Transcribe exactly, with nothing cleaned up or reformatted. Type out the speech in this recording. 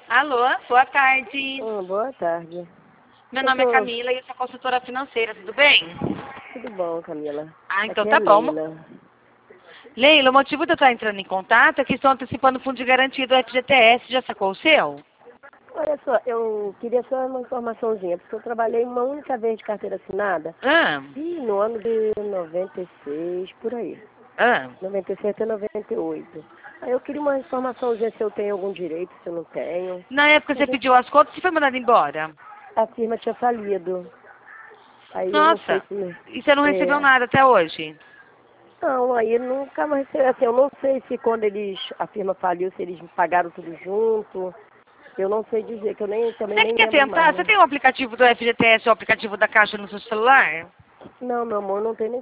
Alô, boa tarde. Oh, boa tarde. Meu Eu nome tô... é Camila e eu sou consultora financeira, tudo bem? Tudo bom, Camila? Ah, então Aqui é tá bom. Leila. Leila, o motivo de eu estar entrando em contato é que estão antecipando o fundo de garantia do F G T S. Já sacou o seu? Olha só, eu queria só uma informaçãozinha, porque eu trabalhei uma única vez de carteira assinada Ah, e no ano de noventa e seis, por aí. ah. noventa e seis até noventa e oito. Aí eu queria uma informaçãozinha se eu tenho algum direito, se eu não tenho. Na época você Entendeu? pediu as contas e foi mandado embora. A firma tinha falido. Aí eu não sei Nossa, se... e você não recebeu É, nada até hoje? não, aí nunca mais recebi. Assim, eu não sei se quando eles, a firma faliu, se eles pagaram tudo junto. Eu não sei dizer, que eu nem, também Você nem quer lembro tentar? mais, Você né? tem o aplicativo do F G T S ou o aplicativo da Caixa no seu celular? Não, meu amor, não tem nem